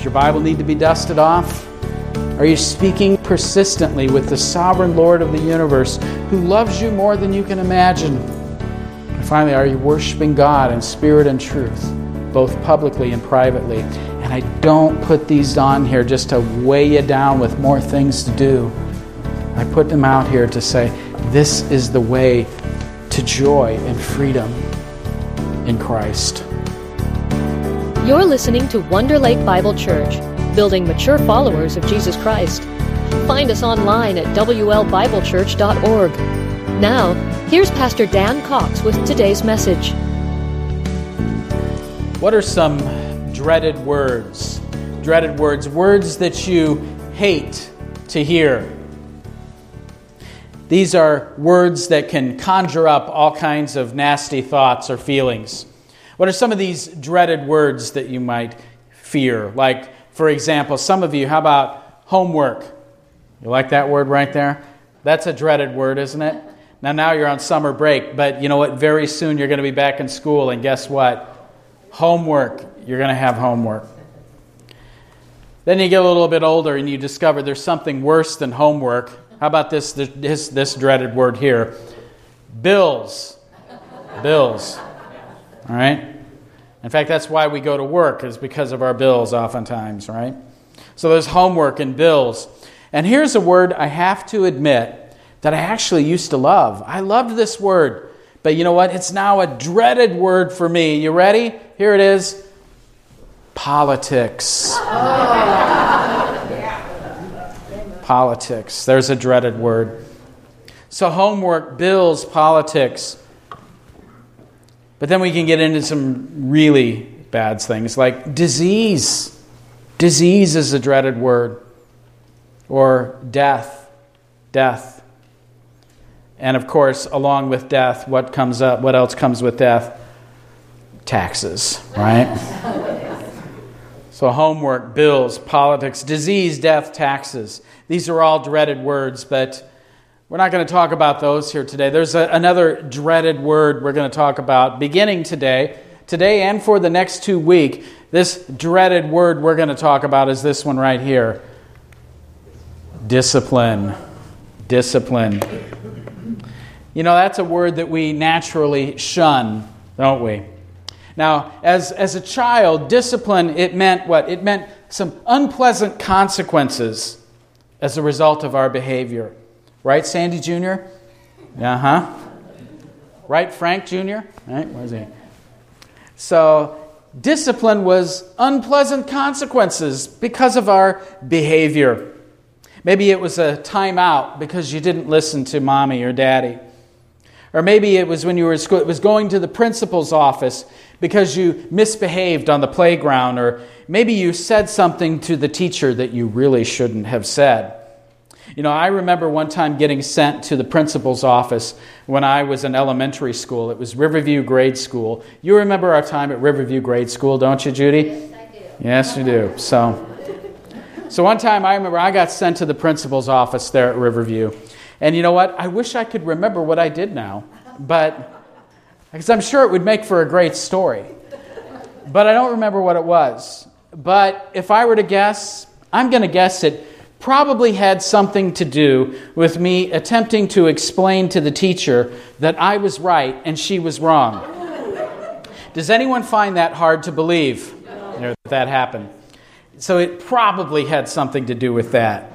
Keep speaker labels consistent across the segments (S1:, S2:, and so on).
S1: Does your Bible need to be dusted off? Are you speaking persistently with the sovereign Lord of the universe who loves you more than you can imagine? And finally, are you worshiping God in spirit and truth, both publicly and privately? And I don't put these on here just to weigh you down with more things to do. I put them out here to say, this is the way to joy and freedom in Christ.
S2: You're listening to Wonder Lake Bible Church, building mature followers of Jesus Christ. Find us online at WLBibleChurch.org. Now, here's Pastor Dan Cox with today's message.
S1: What are some dreaded words? Dreaded words, words that you hate to hear. These are words that can conjure up all kinds of nasty thoughts or feelings. What are some of these dreaded words that you might fear? Like, for example, some of you, how about homework? You like that word right there? That's a dreaded word, isn't it? Now you're on summer break, but you know what? Very soon you're going to be back in school, and guess what? Homework. You're going to have homework. Then you get a little bit older and you discover there's something worse than homework. How about this dreaded word here? Bills. Bills. All right? In fact, that's why we go to work, is because of our bills oftentimes, right? So there's homework and bills. And here's a word I have to admit that I actually used to love. I loved this word. But you know what? It's now a dreaded word for me. You ready? Here it is. Politics. Politics. There's a dreaded word. So homework, bills, politics. But then we can get into some really bad things like disease. Disease is a dreaded word. Or death. Death. And of course, along with death, what else comes with death? Taxes, right? So homework, bills, politics, disease, death, taxes. These are all dreaded words, but we're not going to talk about those here today. There's another dreaded word we're going to talk about beginning today and for the next 2 weeks. This dreaded word we're going to talk about is this one right here. Discipline. Discipline. You know, that's a word that we naturally shun, don't we? Now, as a child, discipline, it meant what? It meant some unpleasant consequences as a result of our behavior. Right, Sandy Jr.? Uh-huh. Right, Frank Jr.? Right, where's he? So, discipline was unpleasant consequences because of our behavior. Maybe it was a timeout because you didn't listen to mommy or daddy. Or maybe it was when you were at school, it was going to the principal's office because you misbehaved on the playground. Or maybe you said something to the teacher that you really shouldn't have said. You know, I remember one time getting sent to the principal's office when I was in elementary school. It was Riverview Grade School. You remember our time at Riverview Grade School, don't you, Judy?
S3: Yes, I do.
S1: Yes, you do. So one time I remember I got sent to the principal's office there at Riverview. And you know what? I wish I could remember what I did now. Because I'm sure it would make for a great story. But I don't remember what it was. But if I were to guess, I'm going to guess it probably had something to do with me attempting to explain to the teacher that I was right and she was wrong. Does anyone find that hard to believe? That happened? So it probably had something to do with that.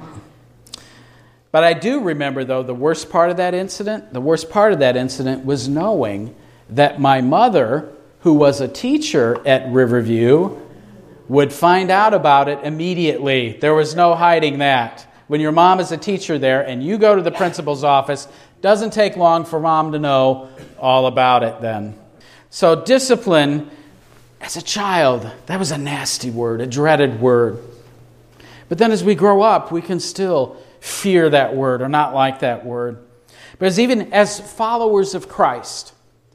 S1: But I do remember, though, the worst part of that incident. The worst part of that incident was knowing that my mother, who was a teacher at Riverview, would find out about it immediately. There was no hiding that. When your mom is a teacher there and you go to the principal's office, doesn't take long for mom to know all about it then. So discipline, as a child, that was a nasty word, a dreaded word. But then as we grow up, we can still fear that word or not like that word. Because even as followers of Christ,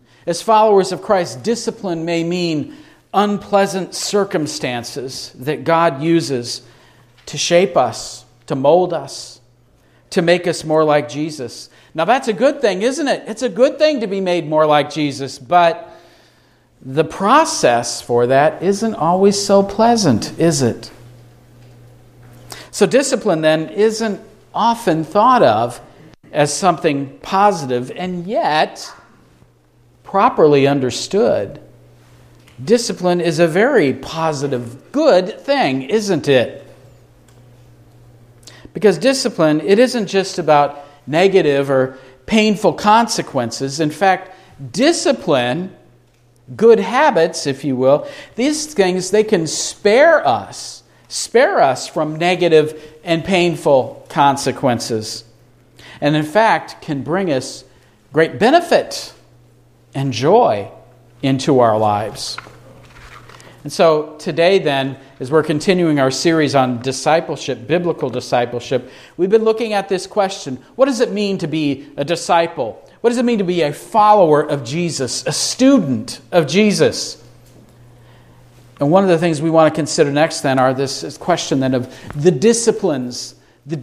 S1: discipline may mean unpleasant circumstances that God uses to shape us, to mold us, to make us more like Jesus. Now that's a good thing, isn't it? It's a good thing to be made more like Jesus, but the process for that isn't always so pleasant, is it? So discipline then isn't often thought of as something positive, and yet, properly understood, discipline is a very positive, good thing, isn't it? Because discipline, it isn't just about negative or painful consequences. In fact, discipline, good habits, if you will, these things, they can spare us from negative and painful consequences. And in fact, can bring us great benefit and joy into our lives. And so today then, as we're continuing our series on discipleship, biblical discipleship, we've been looking at this question: what does it mean to be a disciple? What does it mean to be a follower of Jesus, a student of Jesus? And one of the things we want to consider next then are this question then of the disciplines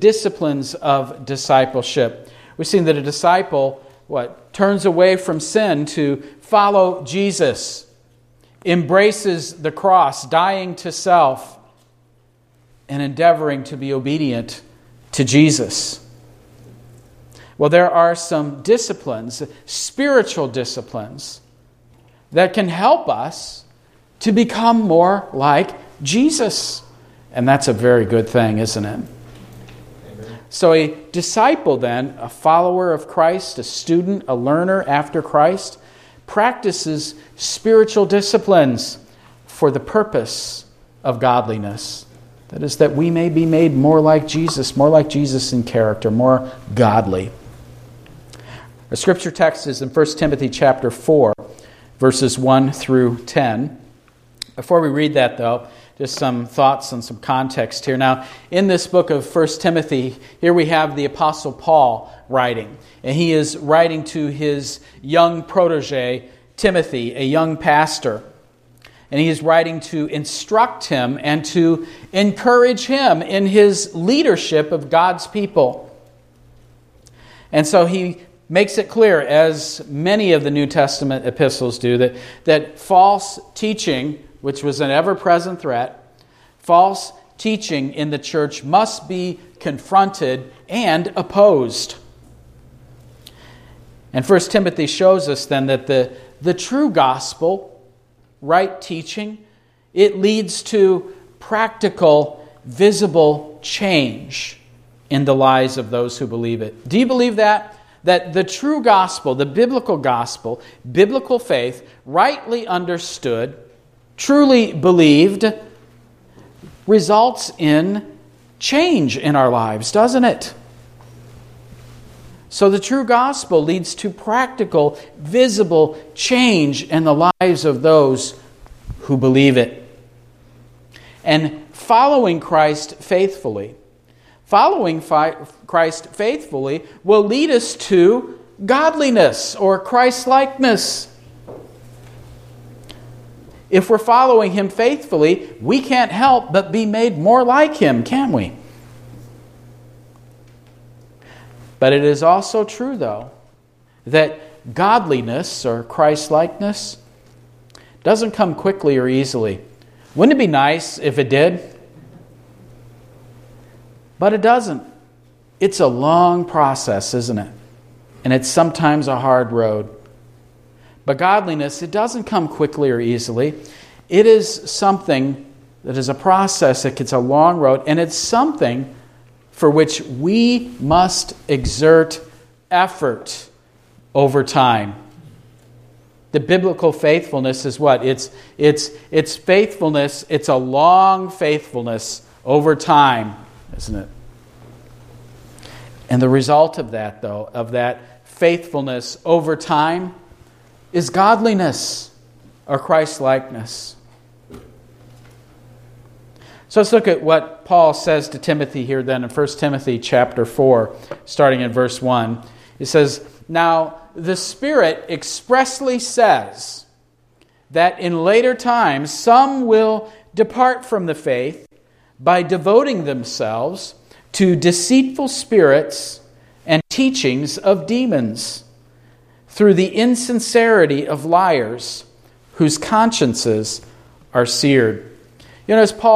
S1: of discipleship. We've seen that a disciple, turns away from sin to follow Jesus, embraces the cross, dying to self, and endeavoring to be obedient to Jesus. Well, there are some disciplines, spiritual disciplines, that can help us to become more like Jesus. And that's a very good thing, isn't it? Amen. So a disciple then, a follower of Christ, a student, a learner after Christ, practices spiritual disciplines for the purpose of godliness. That is, that we may be made more like Jesus in character, more godly. Our scripture text is in 1 Timothy chapter 4, verses 1 through 10. Before we read that, though, just some thoughts and some context here. Now, in this book of 1 Timothy, here we have the Apostle Paul writing. And he is writing to his young protege, Timothy, a young pastor. And he is writing to instruct him and to encourage him in his leadership of God's people. And so he makes it clear, as many of the New Testament epistles do, that false teaching, which was an ever-present threat, false teaching in the church must be confronted and opposed. And 1 Timothy shows us then that the true gospel, right teaching, it leads to practical, visible change in the lives of those who believe it. Do you believe that? That the true gospel, the biblical gospel, biblical faith, rightly understood, truly believed, results in change in our lives, doesn't it? So the true gospel leads to practical, visible change in the lives of those who believe it. And following Christ faithfully will lead us to godliness or Christ-likeness. If we're following Him faithfully, we can't help but be made more like Him, can we? But it is also true, though, that godliness or Christ-likeness doesn't come quickly or easily. Wouldn't it be nice if it did? But it doesn't. It's a long process, isn't it? And it's sometimes a hard road. But godliness, it doesn't come quickly or easily. It is something that is a process. It's a long road, and it's something for which we must exert effort over time. The biblical faithfulness is what? It's faithfulness. It's a long faithfulness over time, isn't it? And the result of that, though, of that faithfulness over time, is godliness or Christ-likeness. So let's look at what Paul says to Timothy here then in 1 Timothy chapter 4, starting in verse 1. It says, "Now the Spirit expressly says that in later times some will depart from the faith by devoting themselves to deceitful spirits and teachings of demons, through the insincerity of liars whose consciences are seared." You know, as Paul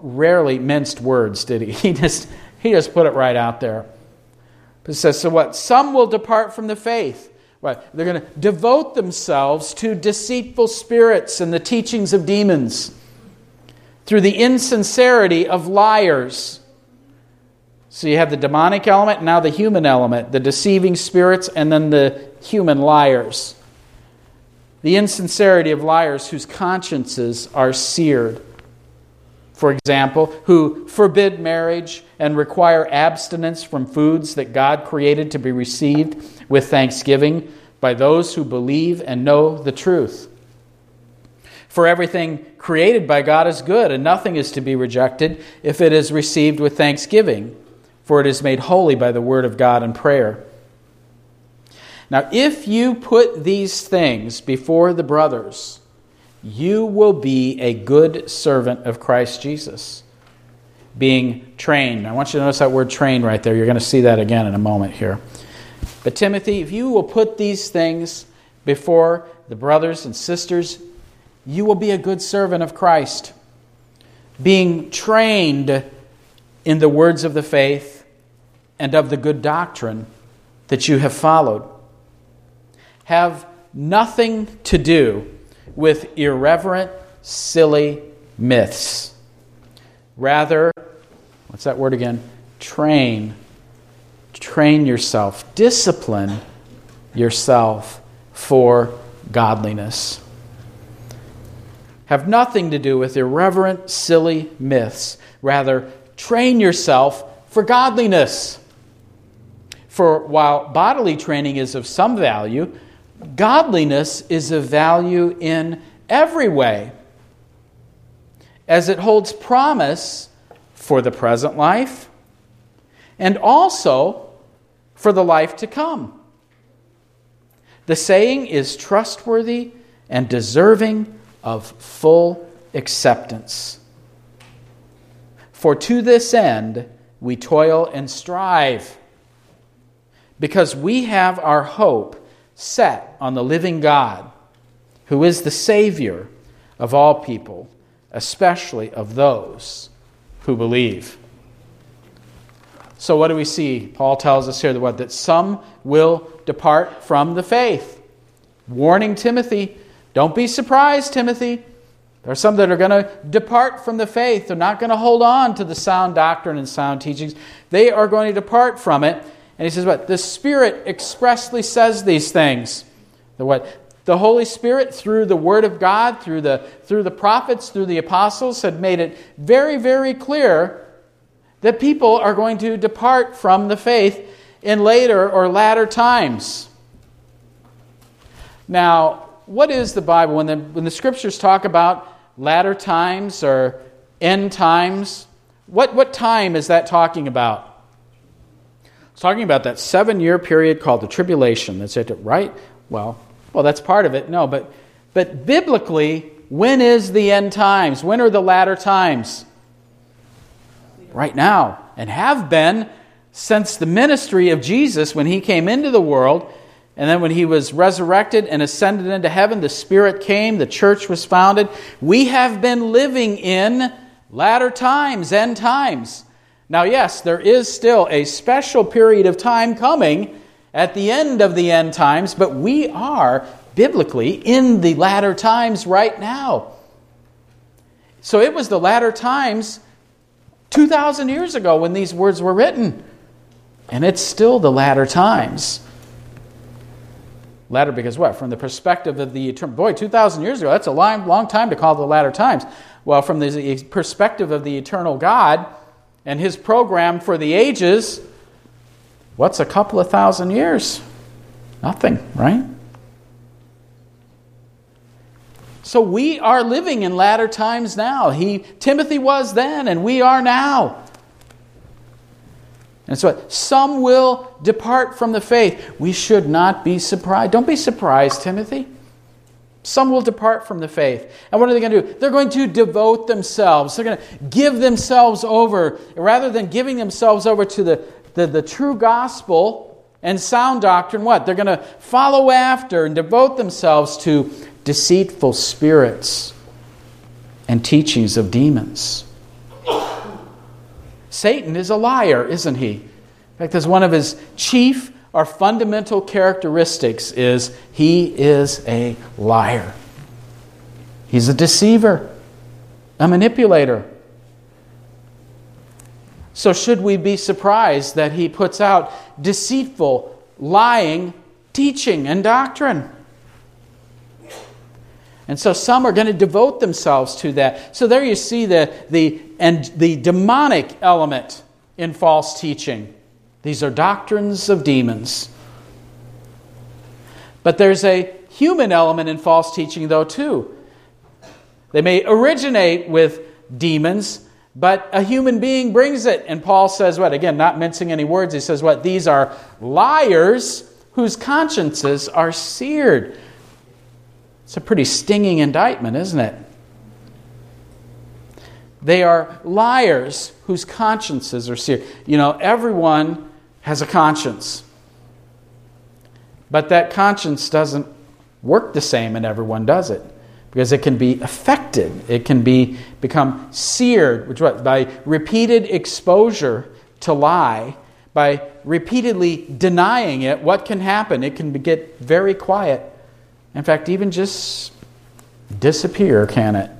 S1: rarely minced words, did he? He just put it right out there. It says, so what? Some will depart from the faith. Right? They're going to devote themselves to deceitful spirits and the teachings of demons, through the insincerity of liars. So you have the demonic element, now the human element, the deceiving spirits, and then the human liars. The insincerity of liars whose consciences are seared. For example, who forbid marriage and require abstinence from foods that God created to be received with thanksgiving by those who believe and know the truth. For everything created by God is good, and nothing is to be rejected if it is received with thanksgiving, for it is made holy by the word of God and prayer. Now, if you put these things before the brothers, you will be a good servant of Christ Jesus, being trained. I want you to notice that word trained right there. You're going to see that again in a moment here. But Timothy, if you will put these things before the brothers and sisters, you will be a good servant of Christ, being trained in the words of the faith and of the good doctrine that you have followed. Have nothing to do with irreverent, silly myths. Rather, what's that word again? Train yourself. Discipline yourself for godliness. Have nothing to do with irreverent, silly myths. Rather, train yourself for godliness. For while bodily training is of some value, godliness is of value in every way, as it holds promise for the present life and also for the life to come. The saying is trustworthy and deserving of full acceptance. For to this end we toil and strive, because we have our hope set on the living God, who is the Savior of all people, especially of those who believe. So what do we see? Paul tells us here that some will depart from the faith. Warning Timothy, don't be surprised, Timothy. There are some that are going to depart from the faith. They're not going to hold on to the sound doctrine and sound teachings. They are going to depart from it. And he says what? The Spirit expressly says these things. The Holy Spirit, through the Word of God, through the prophets, through the apostles, had made it very, very clear that people are going to depart from the faith in later or latter times. Now, what is the Bible? When the Scriptures talk about latter times or end times, what time is that talking about? It's talking about that 7-year period called the tribulation. That's it, right? Well, that's part of it. No, but biblically, when is the end times? When are the latter times? Right now, and have been since the ministry of Jesus when He came into the world, and then when He was resurrected and ascended into heaven, the Spirit came, the church was founded. We have been living in latter times, end times. Now, yes, there is still a special period of time coming at the end of the end times, but we are biblically in the latter times right now. So it was the latter times 2,000 years ago when these words were written, and it's still the latter times. Latter because what? From the perspective of the eternal... Boy, 2,000 years ago, that's a long time to call the latter times. Well, from the perspective of the eternal God and His program for the ages, what's a couple of thousand years? Nothing, right? So we are living in latter times now. Timothy was then, and we are now. And so some will depart from the faith. We should not be surprised. Don't be surprised, Timothy. Some will depart from the faith. And what are they going to do? They're going to devote themselves. They're going to give themselves over. Rather than giving themselves over to the true gospel and sound doctrine, what? They're going to follow after and devote themselves to deceitful spirits and teachings of demons. Satan is a liar, isn't he? In fact, that's one of his chief or fundamental characteristics is he is a liar. He's a deceiver, a manipulator. So should we be surprised that he puts out deceitful, lying teaching and doctrine? And so some are going to devote themselves to that. So there you see the demonic element in false teaching. These are doctrines of demons. But there's a human element in false teaching, though, too. They may originate with demons, but a human being brings it. And Paul says what? Again, not mincing any words. He says what? These are liars whose consciences are seared. It's a pretty stinging indictment, isn't it? They are liars whose consciences are seared. You know, everyone has a conscience. But that conscience doesn't work the same in everyone, does it? Because it can be affected. It can become seared, which what? By repeated exposure to lie, by repeatedly denying it, what can happen? It can get very quiet. In fact, even just disappear, can it?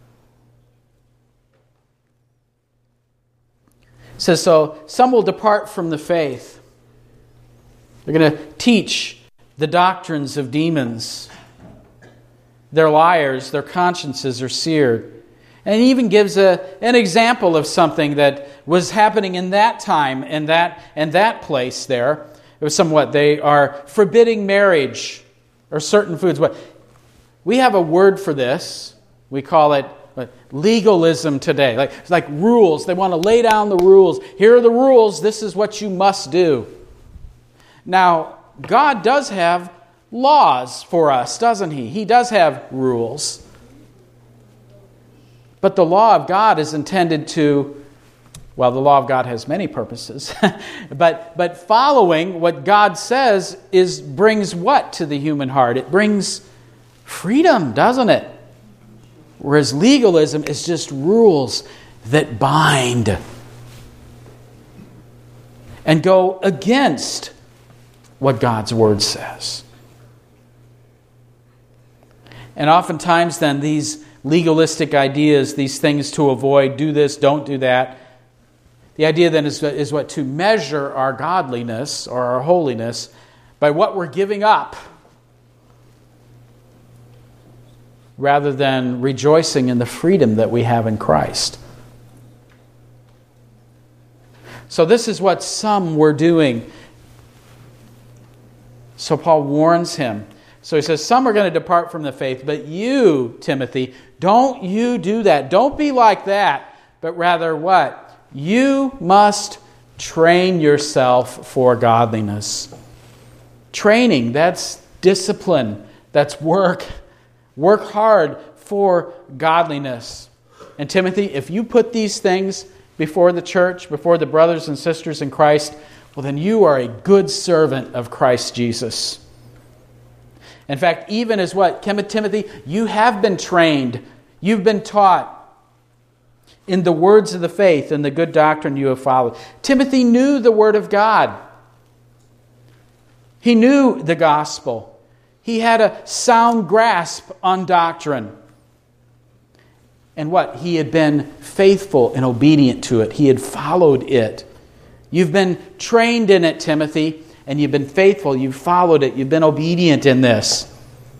S1: It says, so some will depart from the faith. They're going to teach the doctrines of demons. They're liars. Their consciences are seared. And it even gives an example of something that was happening in that time and that place there. It was somewhat, they are forbidding marriage or certain foods. But we have a word for this. We call it legalism today. It's like rules. They want to lay down the rules. Here are the rules. This is what you must do. Now, God does have laws for us, doesn't He? He does have rules. But the law of God is intended to, well, the law of God has many purposes. but following what God says brings what to the human heart? It brings freedom, doesn't it? Whereas legalism is just rules that bind and go against what God's Word says. And oftentimes then these legalistic ideas, these things to avoid, do this, don't do that. The idea then is what? To measure our godliness or our holiness by what we're giving up, rather than rejoicing in the freedom that we have in Christ. So this is what some were doing. So Paul warns him. So he says, some are going to depart from the faith, but you, Timothy, don't you do that. Don't be like that, but rather what? You must train yourself for godliness. Training, that's discipline, that's work. Work hard for godliness. And Timothy, if you put these things before the church, before the brothers and sisters in Christ, well, then you are a good servant of Christ Jesus. In fact, even as what? Timothy, you have been trained. You've been taught in the words of the faith and the good doctrine you have followed. Timothy knew the Word of God. He knew the gospel. He had a sound grasp on doctrine. And what? He had been faithful and obedient to it. He had followed it. You've been trained in it, Timothy, and you've been faithful. You've followed it. You've been obedient in this.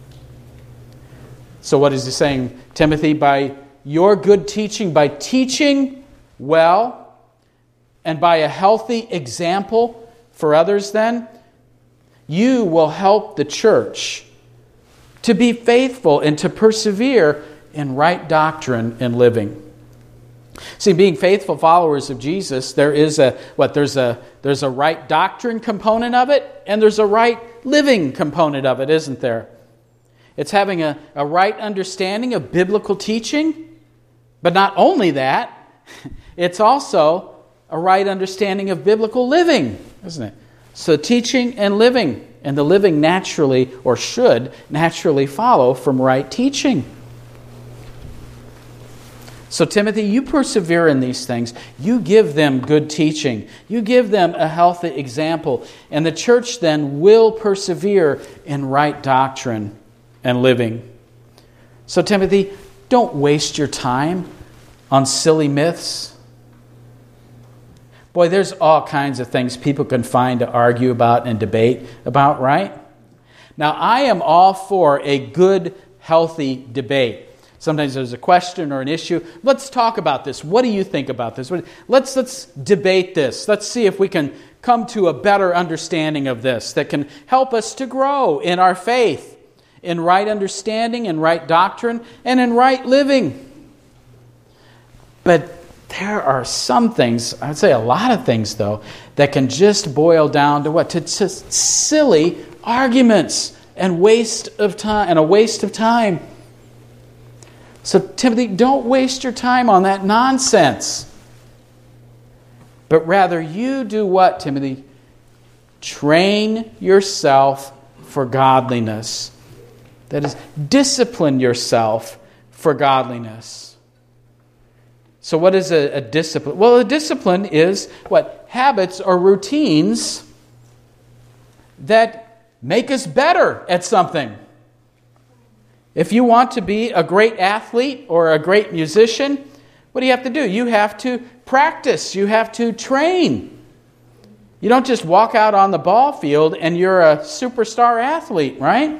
S1: So what is he saying? Timothy, by your good teaching, by teaching well, and by a healthy example for others then, you will help the church to be faithful and to persevere in right doctrine and living. See, being faithful followers of Jesus, there's a right doctrine component of it, and there's a right living component of it, isn't there? It's having a right understanding of biblical teaching, but not only that, it's also a right understanding of biblical living, isn't it? So teaching and living, and the living naturally, or should naturally follow from right teaching. So Timothy, you persevere in these things. You give them good teaching. You give them a healthy example. And the church then will persevere in right doctrine and living. So Timothy, don't waste your time on silly myths. Boy, there's all kinds of things people can find to argue about and debate about, right? Now, I am all for a good, healthy debate. Sometimes there's a question or an issue. Let's talk about this. What do you think about this? Let's debate this. Let's see if we can come to a better understanding of this that can help us to grow in our faith, in right understanding, in right doctrine, and in right living. But there are some things, I would say a lot of things though, that can just boil down to what? To just silly arguments and waste of time and a waste of time. So Timothy, don't waste your time on that nonsense. But rather you do what, Timothy? Train yourself for godliness. That is, discipline yourself for godliness. So what is a discipline? Well, a discipline is what? Habits or routines that make us better at something. If you want to be a great athlete or a great musician, what do you have to do? You have to practice. You have to train. You don't just walk out on the ball field and you're a superstar athlete, right?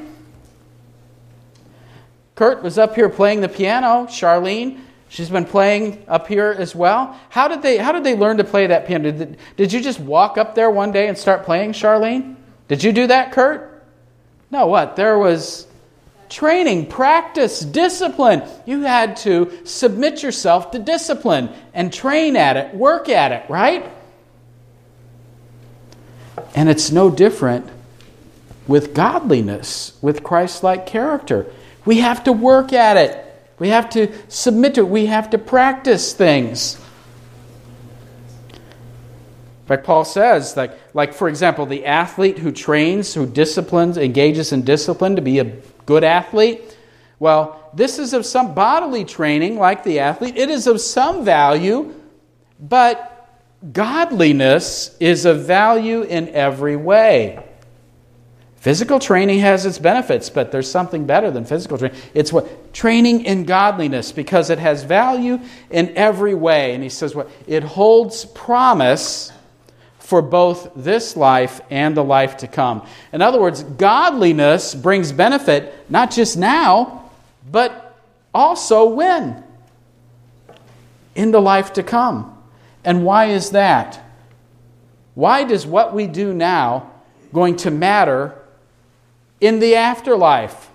S1: Kurt was up here playing the piano. Charlene, she's been playing up here as well. How did they learn to play that piano? Did you just walk up there one day and start playing, Charlene? Did you do that, Kurt? No, what? There was training, practice, discipline. You had to submit yourself to discipline and train at it, work at it, right? And it's no different with godliness, with Christ-like character. We have to work at it. We have to submit to it. We have to practice things. Like Paul says, like for example, the athlete who trains, who disciplines, engages in discipline to be a good athlete. Well, this is of some bodily training, like the athlete. It is of some value, but godliness is of value in every way. Physical training has its benefits, but there's something better than physical training. It's what? Training in godliness, because it has value in every way. And he says what? It holds promise for both this life and the life to come. In other words, godliness brings benefit not just now, but also when? In the life to come. And why is that? Why does what we do now going to matter in the afterlife?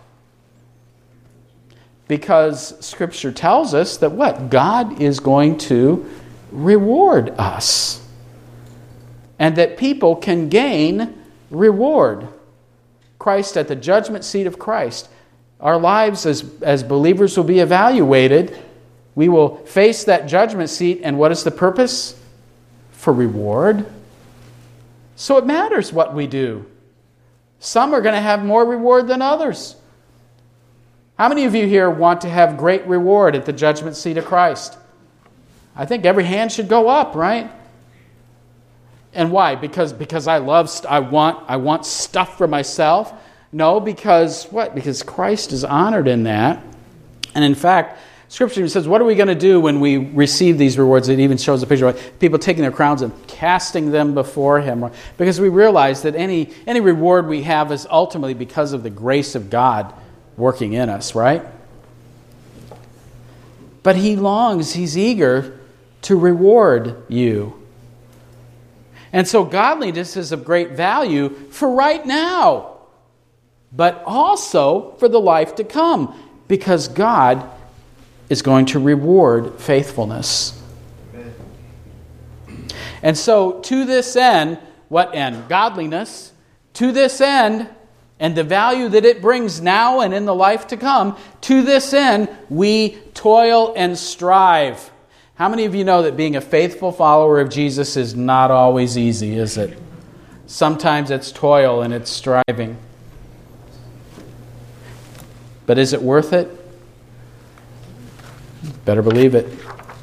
S1: Because Scripture tells us that what? God is going to reward us. And that people can gain reward. Christ at the judgment seat of Christ. Our lives as believers will be evaluated. We will face that judgment seat, and what is the purpose? For reward. So it matters what we do. Some are going to have more reward than others. How many of you here want to have great reward at the judgment seat of Christ? I think every hand should go up, right? And why? Because I want stuff for myself? No, because what? Because Christ is honored in that. And in fact, Scripture says, what are we going to do when we receive these rewards? It even shows a picture of people taking their crowns and casting them before Him. Because we realize that any reward we have is ultimately because of the grace of God working in us, right? But He longs, He's eager to reward you. And so godliness is of great value for right now, but also for the life to come, because God is going to reward faithfulness. Amen. And so to this end, what end? Godliness. To this end, and the value that it brings now and in the life to come, to this end, we toil and strive. How many of you know that being a faithful follower of Jesus is not always easy, is it? Sometimes it's toil and it's striving. But is it worth it? Better believe it.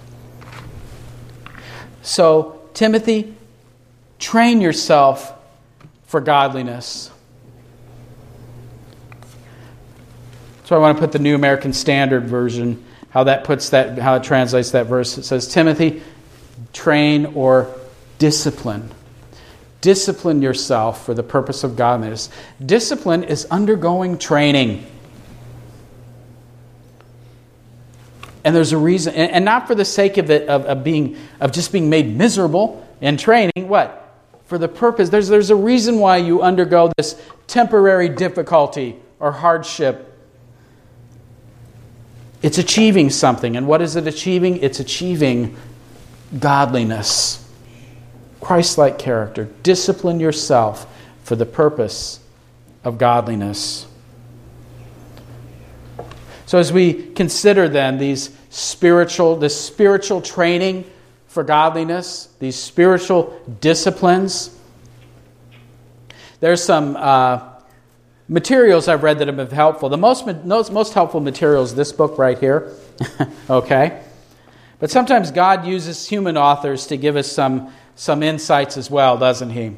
S1: So, Timothy, train yourself for godliness. So I want to put the New American Standard Version, how it translates that verse. It says, Timothy, train or discipline. Discipline yourself for the purpose of godliness. Discipline is undergoing training. And there's a reason, and not for the sake of it of just being made miserable in training. What? For the purpose. There's a reason why you undergo this temporary difficulty or hardship. It's achieving something. And what is it achieving? It's achieving godliness. Christ-like character. Discipline yourself for the purpose of godliness. So as we consider then this spiritual training for godliness, these spiritual disciplines, there's some materials I've read that have been helpful. The most helpful material is this book right here. Okay? But sometimes God uses human authors to give us some insights as well, doesn't He?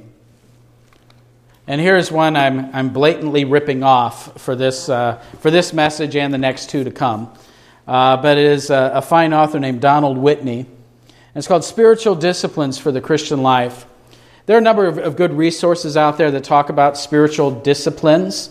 S1: And here's one I'm blatantly ripping off for this message and the next two to come. But it is a fine author named Donald Whitney. And it's called Spiritual Disciplines for the Christian Life. There are a number of good resources out there that talk about spiritual disciplines.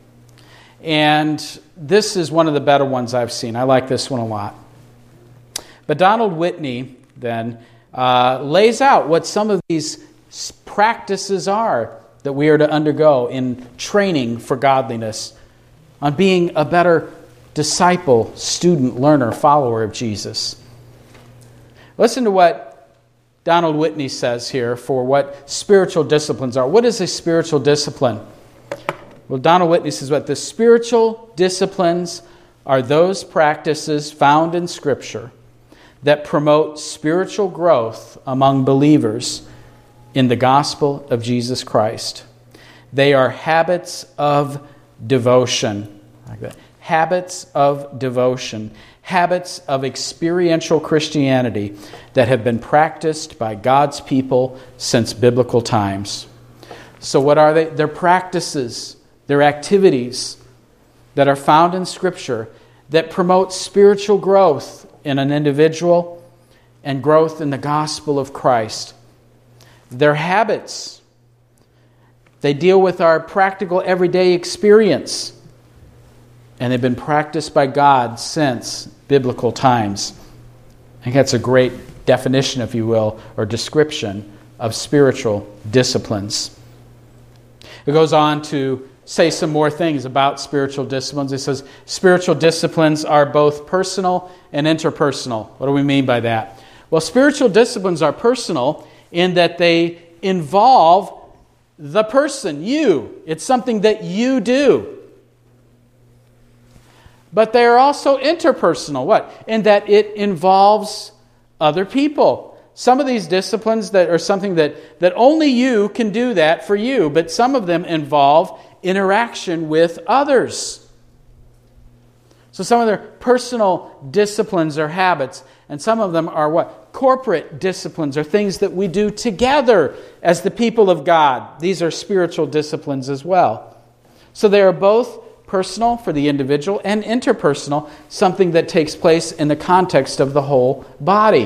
S1: And this is one of the better ones I've seen. I like this one a lot. But Donald Whitney then lays out what some of these practices are that we are to undergo in training for godliness, on being a better disciple, student, learner, follower of Jesus. Listen to what Donald Whitney says here for what spiritual disciplines are. What is a spiritual discipline? Well, Donald Whitney says what the spiritual disciplines are those practices found in Scripture that promote spiritual growth among believers in the gospel of Jesus Christ. They are habits of devotion. Like that. Habits of devotion. Habits of experiential Christianity that have been practiced by God's people since biblical times. So what are they? They're practices, they're activities that are found in Scripture that promote spiritual growth in an individual and growth in the gospel of Christ. They're habits. They deal with our practical everyday experience. And they've been practiced by God since biblical times. I think that's a great definition, if you will, or description of spiritual disciplines. It goes on to say some more things about spiritual disciplines. It says, spiritual disciplines are both personal and interpersonal. What do we mean by that? Well, spiritual disciplines are personal in that they involve the person, you. It's something that you do. But they are also interpersonal. What? In that it involves other people. Some of these disciplines that are something that only you can do that for you, but some of them involve interaction with others. So some of their personal disciplines or habits, and some of them are what? Corporate disciplines or things that we do together as the people of God. These are spiritual disciplines as well. So they are both personal for the individual and interpersonal, something that takes place in the context of the whole body.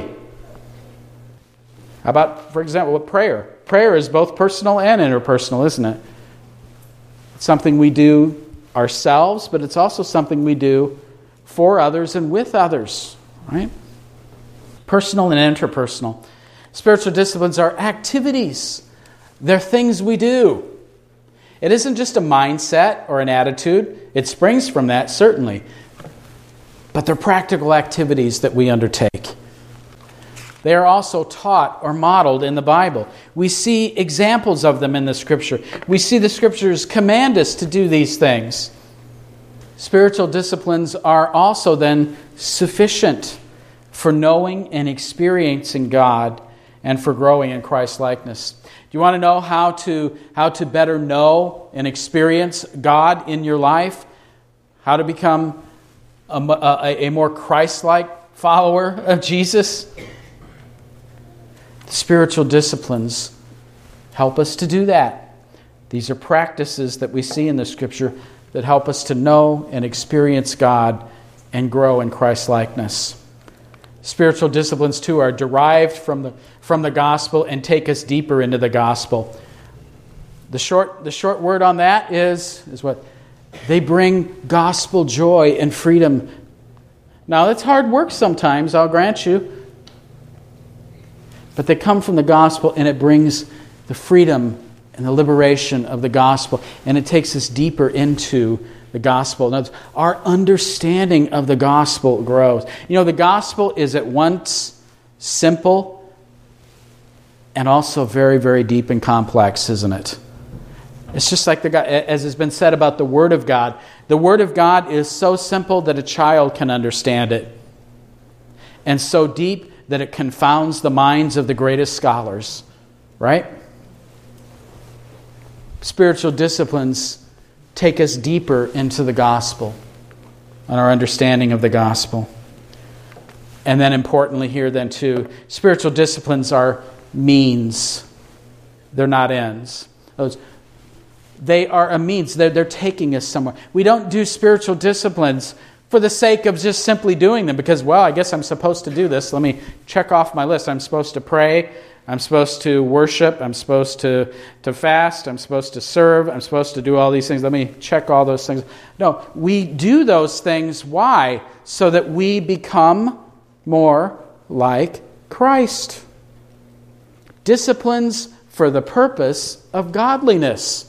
S1: How about, for example, prayer? Prayer is both personal and interpersonal, isn't it? It's something we do ourselves, but it's also something we do for others and with others, right? Personal and interpersonal. Spiritual disciplines are activities. They're things we do. It isn't just a mindset or an attitude. It springs from that, certainly. But they're practical activities that we undertake. They are also taught or modeled in the Bible. We see examples of them in the Scripture. We see the Scriptures command us to do these things. Spiritual disciplines are also then sufficient for knowing and experiencing God and for growing in Christ-likeness. Do you want to know how to better know and experience God in your life? How to become a more Christ-like follower of Jesus? The spiritual disciplines help us to do that. These are practices that we see in the Scripture that help us to know and experience God and grow in Christ-likeness. Spiritual disciplines, too, are derived from the gospel and take us deeper into the gospel. The short word on that is what? They bring gospel joy and freedom. Now, it's hard work sometimes, I'll grant you. But they come from the gospel, and it brings the freedom and the liberation of the gospel. And it takes us deeper into the gospel. Now, our understanding of the gospel grows. You know, the gospel is at once simple and also very, very deep and complex, isn't it? It's just like as has been said about the Word of God. The Word of God is so simple that a child can understand it, and so deep that it confounds the minds of the greatest scholars. Right? Spiritual disciplines take us deeper into the gospel and our understanding of the gospel. And then importantly here then too, spiritual disciplines are means. They're not ends. They are a means. They're taking us somewhere. We don't do spiritual disciplines for the sake of just simply doing them because, well, I guess I'm supposed to do this. Let me check off my list. I'm supposed to pray. I'm supposed to worship. I'm supposed to fast. I'm supposed to serve. I'm supposed to do all these things. Let me check all those things. No, we do those things. Why? So that we become more like Christ. Disciplines for the purpose of godliness.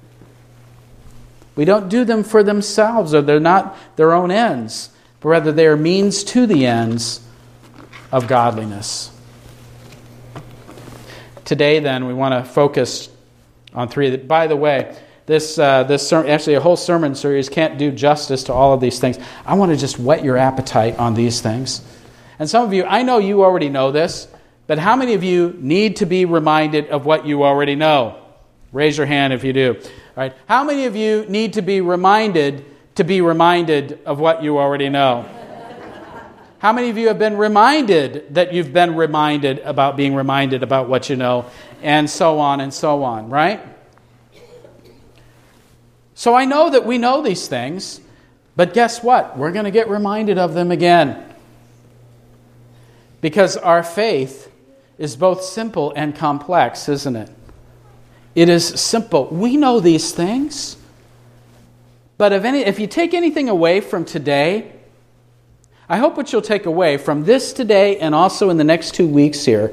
S1: We don't do them for themselves, or they're not their own ends, but rather they are means to the ends of godliness. Today, then, we want to focus on three. By the way, this sermon, actually a whole sermon series can't do justice to all of these things. I want to just whet your appetite on these things. And some of you, I know you already know this, but how many of you need to be reminded of what you already know? Raise your hand if you do. All right. How many of you need to be reminded of what you already know? How many of you have been reminded that you've been reminded about being reminded about what you know, and so on, right? So I know that we know these things, but guess what? We're going to get reminded of them again. Because our faith is both simple and complex, isn't it? It is simple. We know these things. But if you take anything away from today, I hope what you'll take away from this today and also in the next 2 weeks here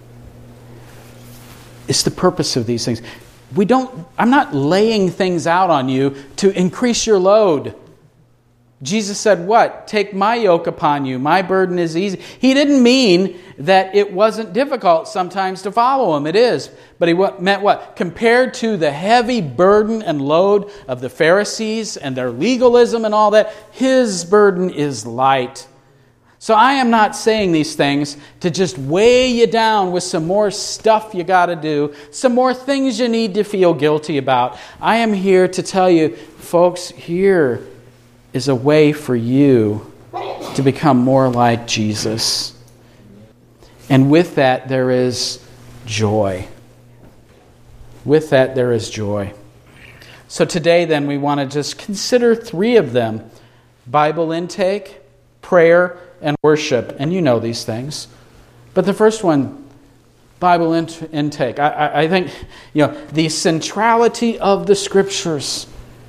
S1: is the purpose of these things. I'm not laying things out on you to increase your load. Jesus said what? Take my yoke upon you. My burden is easy. He didn't mean that it wasn't difficult sometimes to follow him. It is. But he meant what? Compared to the heavy burden and load of the Pharisees and their legalism and all that, his burden is light. So I am not saying these things to just weigh you down with some more stuff you got to do, some more things you need to feel guilty about. I am here to tell you, folks, here is a way for you to become more like Jesus. And with that, there is joy. With that, there is joy. So today, then, we want to just consider 3 of them: Bible intake, prayer, and worship. And you know these things. But the first one, Bible intake. I think, the centrality of the Scriptures,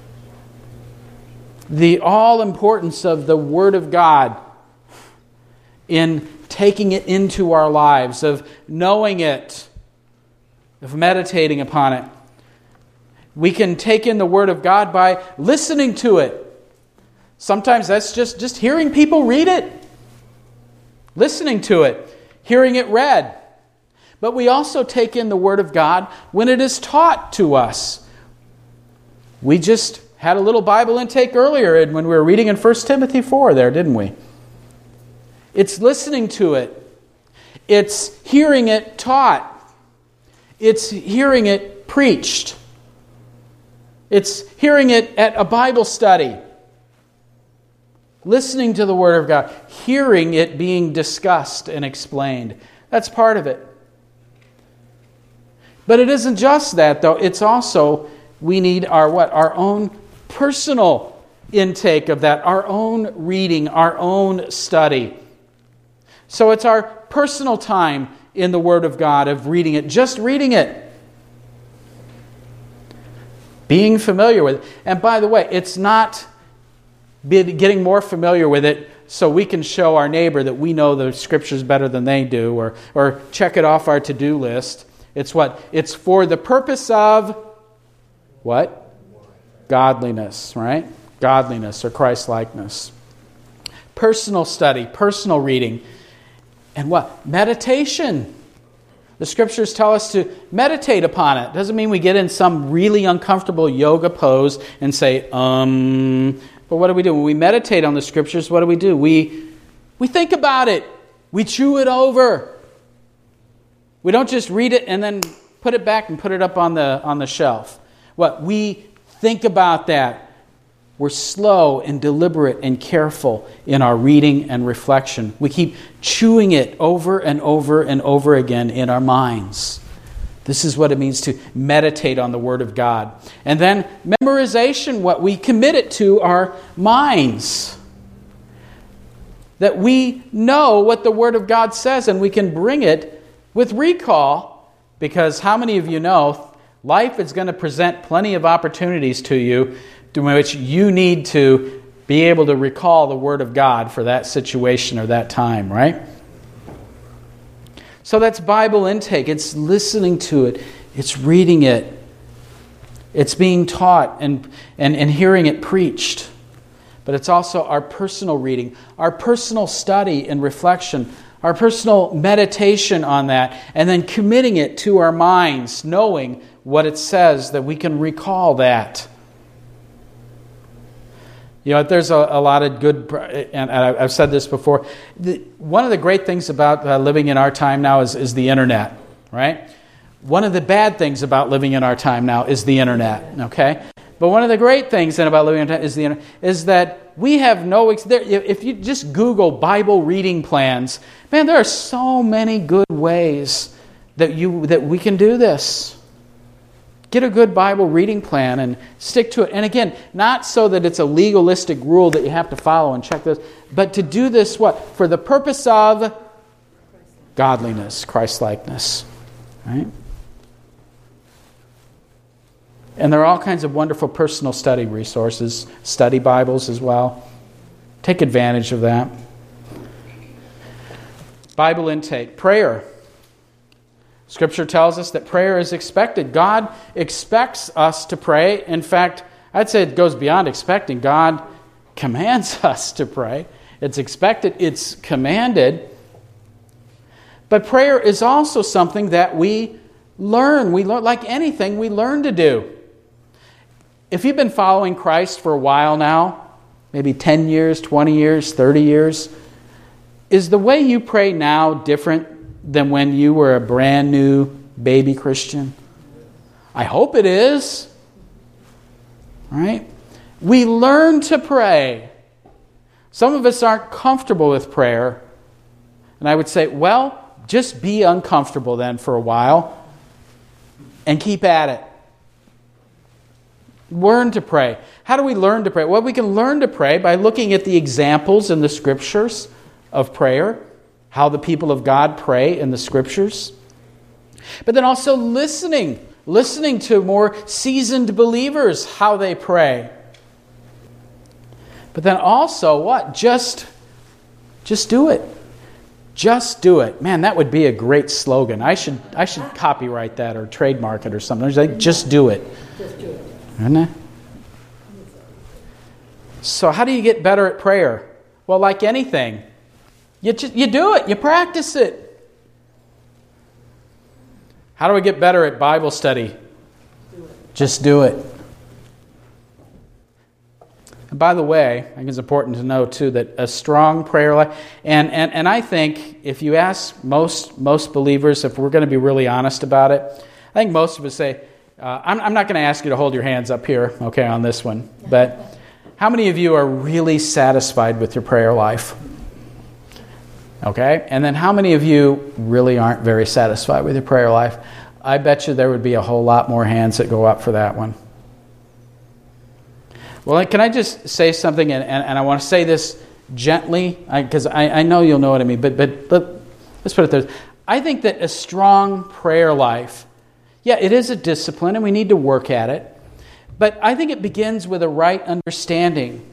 S1: the all-importance of the Word of God in taking it into our lives, of knowing it, of meditating upon it. We can take in the Word of God by listening to it. Sometimes that's just hearing people read it, listening to it, hearing it read. But we also take in the Word of God when it is taught to us. We just had a little Bible intake earlier when we were reading in 1 Timothy 4 there, didn't we? It's listening to it. It's hearing it taught. It's hearing it preached. It's hearing it at a Bible study. listening to the Word of God, hearing it being discussed and explained. That's part of it. But it isn't just that, though. It's also, we need our what? Our own personal intake of that, our own reading, our own study. So it's our personal time in the Word of God of reading it, just reading it. Being familiar with it. And by the way, it's not getting more familiar with it so we can show our neighbor that we know the Scriptures better than they do, or check it off our to-do list. It's what? It's for the purpose of what? Godliness, right? Godliness or Christ-likeness. Personal study, personal reading. And what? Meditation. The Scriptures tell us to meditate upon it. Doesn't mean we get in some really uncomfortable yoga pose and say, But what do we do? When we meditate on the Scriptures, what do? We think about it. We chew it over. We don't just read it and then put it back and put it up on the shelf. We think about that. We're slow and deliberate and careful in our reading and reflection. We keep chewing it over and over and over again in our minds. This is what it means to meditate on the Word of God. And then memorization, we commit it to our minds. That we know what the Word of God says and we can bring it with recall, because how many of you know life is going to present plenty of opportunities to you to which you need to be able to recall the Word of God for that situation or that time, right? So that's Bible intake. It's listening to it. It's reading it. It's being taught and hearing it preached. But it's also our personal reading, our personal study and reflection, our personal meditation on that, and then committing it to our minds, knowing what it says, that we can recall that. You know, there's a lot of good, and I've said this before, one of the great things about living in our time now is the internet, right? One of the bad things about living in our time now is the internet, okay? But one of the great things about living in our time is the internet, is that we have if you just Google Bible reading plans, man, there are so many good ways that we can do this. Get a good Bible reading plan and stick to it. And again, not so that it's a legalistic rule that you have to follow and check this, but to do this for the purpose of godliness, Christ-likeness. Right? And there are all kinds of wonderful personal study resources, study Bibles as well. Take advantage of that. Bible intake, prayer. Scripture tells us that prayer is expected. God expects us to pray. In fact, I'd say it goes beyond expecting. God commands us to pray. It's expected. It's commanded. But prayer is also something that we learn. We learn, like anything, we learn to do. If you've been following Christ for a while now, maybe 10 years, 20 years, 30 years, is the way you pray now different than when you were a brand new baby Christian? I hope it is. Right? We learn to pray. Some of us aren't comfortable with prayer. And I would say, just be uncomfortable then for a while and keep at it. Learn to pray. How do we learn to pray? Well, we can learn to pray by looking at the examples in the Scriptures of prayer, how the people of God pray in the Scriptures. But then also listening to more seasoned believers, how they pray. But then also what? Just do it. Just do it. Man, that would be a great slogan. I should copyright that or trademark it or something. Just do it.
S3: Just do it.
S1: Isn't it? So how do you get better at prayer? Well, like anything, you do it. You practice it. How do we get better at Bible study? Just do it. And by the way, I think it's important to know too that a strong prayer life, and I think if you ask most believers, if we're going to be really honest about it, I think most of us say, I'm not going to ask you to hold your hands up here, okay, on this one, but How many of you are really satisfied with your prayer life? Okay, and then how many of you really aren't very satisfied with your prayer life? I bet you there would be a whole lot more hands that go up for that one. Well, can I just say something, and I want to say this gently, because I know you'll know what I mean, but let's put it this. I think that a strong prayer life, yeah, it is a discipline, and we need to work at it, but I think it begins with a right understanding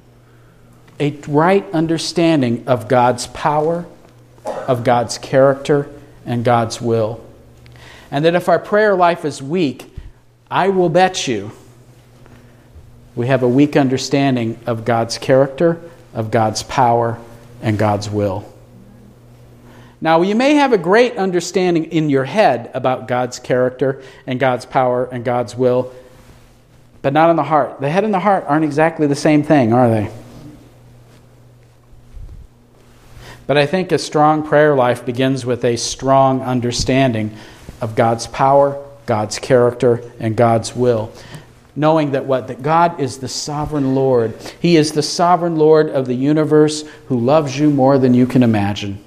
S1: of God's power, of God's character, and God's will. And that if our prayer life is weak, I will bet you we have a weak understanding of God's character, of God's power, and God's will. Now, you may have a great understanding in your head about God's character and God's power and God's will, but not in the heart. The head and the heart aren't exactly the same thing, are they? But I think a strong prayer life begins with a strong understanding of God's power, God's character, and God's will. Knowing that God is the sovereign Lord. He is the sovereign Lord of the universe who loves you more than you can imagine.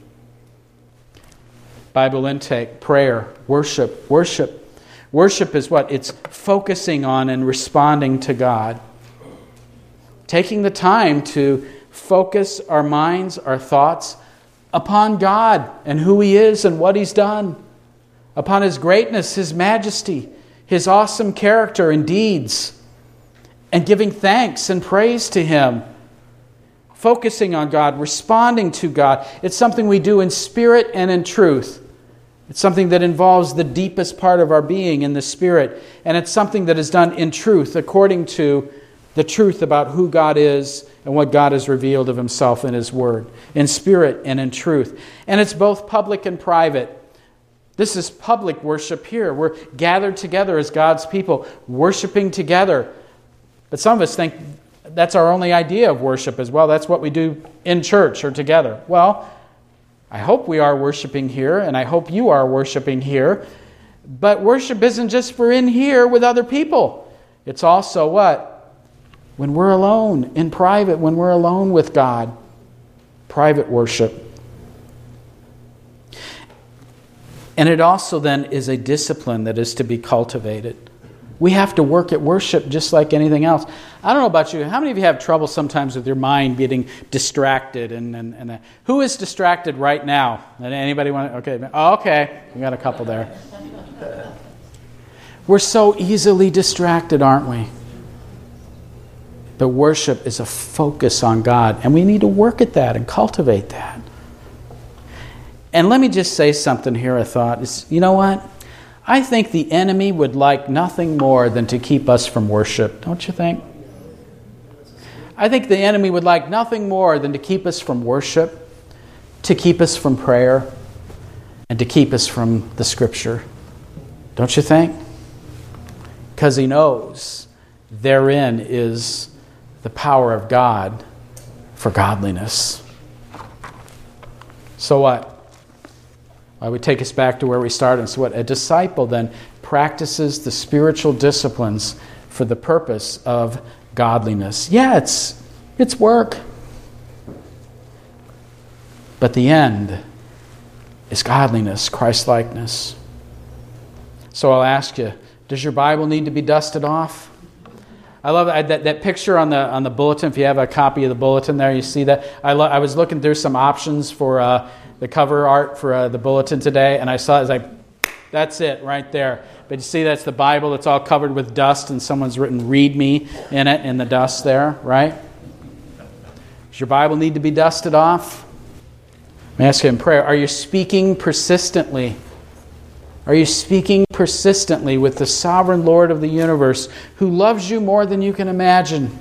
S1: Bible intake, prayer, worship. Worship is what? It's focusing on and responding to God. Taking the time to focus our minds, our thoughts upon God and who He is and what He's done. Upon His greatness, His majesty, His awesome character and deeds, and giving thanks and praise to Him. Focusing on God, responding to God. It's something we do in spirit and in truth. It's something that involves the deepest part of our being in the spirit. And it's something that is done in truth, according to the truth about who God is and what God has revealed of Himself in His Word. In spirit and in truth. And it's both public and private. This is public worship here. We're gathered together as God's people, worshiping together. But some of us think that's our only idea of worship as well. That's what we do in church or together. Well, I hope we are worshiping here, and I hope you are worshiping here. But worship isn't just for in here with other people. It's also what? When we're alone, in private, when we're alone with God. Private worship. And it also then is a discipline that is to be cultivated. We have to work at worship just like anything else. I don't know about you. How many of you have trouble sometimes with your mind getting distracted? And who is distracted right now? Anybody want to? Okay. Oh, okay. We got a couple there. We're so easily distracted, aren't we? But worship is a focus on God. And we need to work at that and cultivate that. And let me just say something here, I thought. You know what? I think the enemy would like nothing more than to keep us from worship. Don't you think? I think the enemy would like nothing more than to keep us from worship, to keep us from prayer, and to keep us from the Scripture. Don't you think? Because he knows therein is the power of God for godliness. So what? I would take us back to where we started. So what? A disciple then practices the spiritual disciplines for the purpose of godliness. Yeah, it's work. But the end is godliness, Christ-likeness. So I'll ask you, does your Bible need to be dusted off? I love that picture on the bulletin. If you have a copy of the bulletin there, you see that. I was looking through some options for the cover art for the bulletin today, and I saw it. I was like, that's it right there. But you see, that's the Bible. It's all covered with dust, and someone's written "Read Me" in it in the dust there, right? Does your Bible need to be dusted off? Let me ask you in prayer, are you speaking persistently? Are you speaking persistently with the sovereign Lord of the universe who loves you more than you can imagine?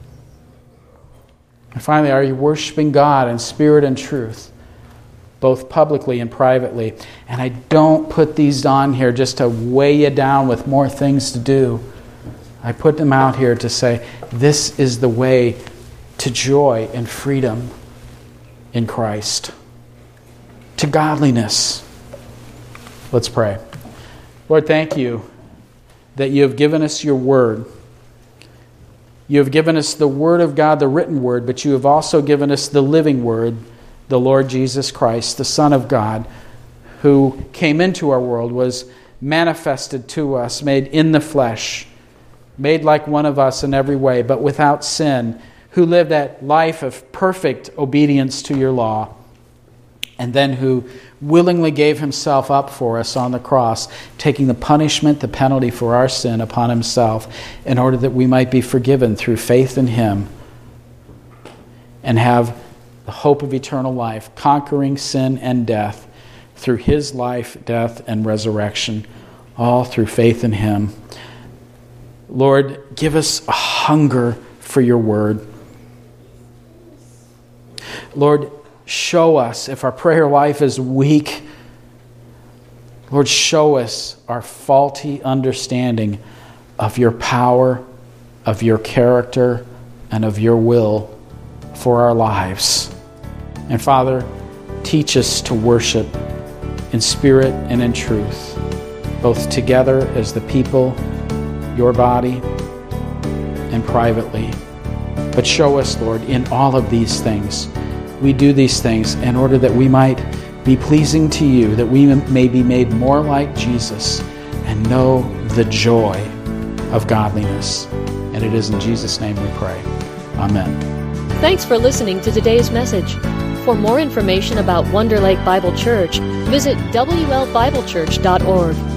S1: And finally, are you worshiping God in spirit and truth, both publicly and privately? And I don't put these on here just to weigh you down with more things to do. I put them out here to say, this is the way to joy and freedom in Christ, to godliness. Let's pray. Lord, thank you that you have given us your word. You have given us the Word of God, the written Word, but you have also given us the living Word, the Lord Jesus Christ, the Son of God, who came into our world, was manifested to us, made in the flesh, made like one of us in every way, but without sin, who lived that life of perfect obedience to your law, and then who willingly gave himself up for us on the cross, taking the punishment, the penalty for our sin upon himself, in order that we might be forgiven through faith in him and have the hope of eternal life, conquering sin and death through his life, death, and resurrection, all through faith in him. Lord, give us a hunger for your word. Lord, show us if our prayer life is weak. Lord, show us our faulty understanding of your power, of your character, and of your will for our lives. And Father, teach us to worship in spirit and in truth, both together as the people, your body, and privately. But show us, Lord, in all of these things, we do these things in order that we might be pleasing to you, that we may be made more like Jesus and know the joy of godliness. And it is in Jesus' name we pray. Amen.
S2: Thanks for listening to today's message. For more information about Wonder Lake Bible Church, visit WLBibleChurch.org.